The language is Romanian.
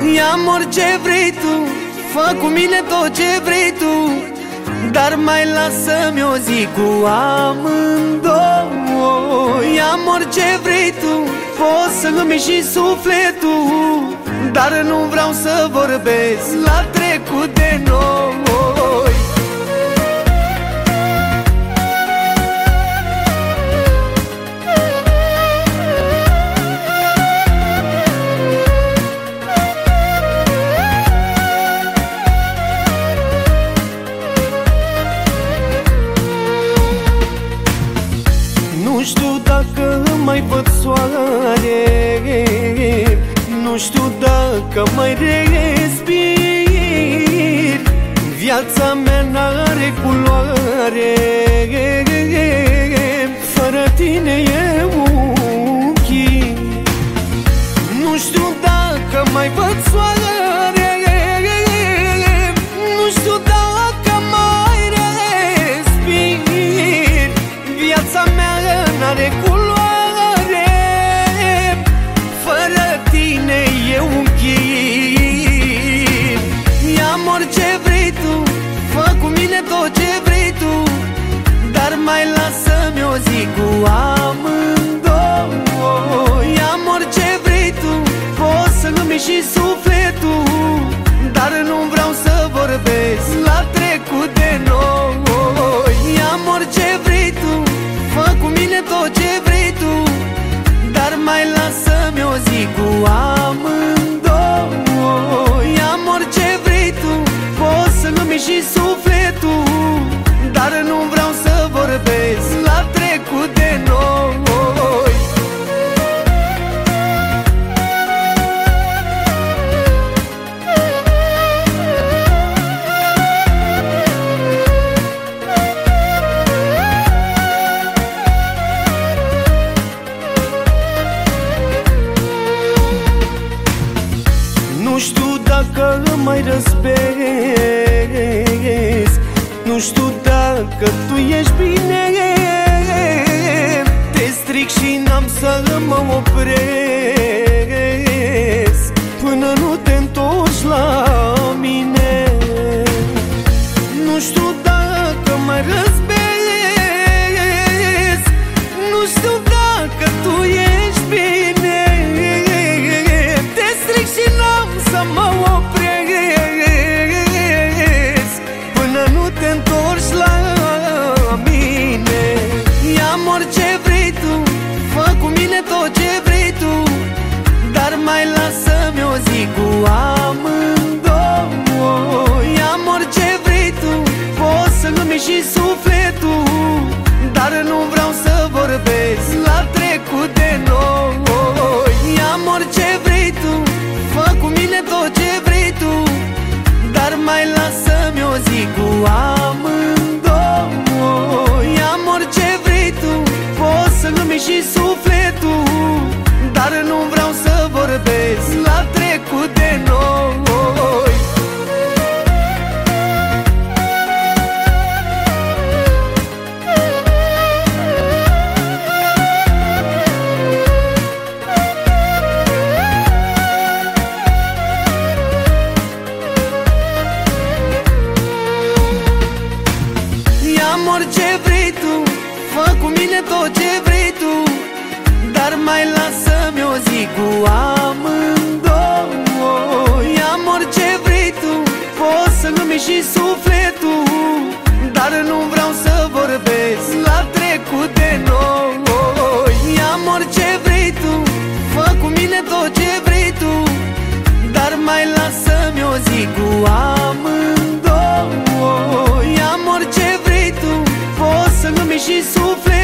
Ia-mi orice vrei tu, fă cu mine tot ce vrei tu, dar mai lasă-mi o zi cu amândouă. Ia-mi orice vrei tu, poți să-mi și sufletul, dar nu vreau să vorbesc la trecut de noi. Nu știu dacă mai văd soare, nu știu dacă mai respir. Viața mea n-are culoare, fără tine e unchi. Nu știu dacă mai văd soare, nu știu dacă mai respir. Viața mea n-are culoare, fără tine e un chip. Ia-mi orice vrei tu, fă cu mine tot ce vrei tu, dar mai lasă-mi o zi cu amândouă. Ia-mi orice vrei tu, poți să-mi și sufletul, dar nu vreau să vorbesc la trecut de noi. Ia-mi orice vrei tu, fă cu mine tot ce vrei tu, dar mai lasă-mi o zi cu amândouă. Ia-mi orice vrei tu, poți să-mi și sufletul, dar nu vreau să vorbesc la trecut de noi. Nu știu dacă mai răzbesc, nu știu dacă tu ești bine. Te stric și n-am să mă opresc până nu te întorci la mine. Nu știu dacă mai răzbesc, nu știu dacă tu ești bine. Te stric și n-am să mă opresc până nu te întorci la mine. Ia-mi orice vrei tu, fă cu mine tot ce vrei tu, dar mai lasă-mi o zi cu amândouă. Ia-mi orice vrei tu, poți să-mi și sufletul, dar nu vreau să vorbesc la trecut de noi. Ia-mi orice vrei tu, fă cu mine tot ce vrei tu, dar mai lasă-mi o zi cu amândouă. Ia-mi orice vrei tu, poți să-mi și sufletul, dar nu vreau să vorbesc la trecut de noi. Ia-mi orice vrei tu, fă cu mine tot ce vrei tu, dar mai lasă-mi o zi cu amândouă. Ia-mi orice vrei tu, poți să-mi și sufletul, dar nu vreau să vorbesc la trecut de noi. Ia-mi orice vrei tu, fă cu mine tot ce vrei tu, dar mai lasă-mi o zi cu amândouă. Ia-mi orice vrei tu, poți să-mi și sufletul,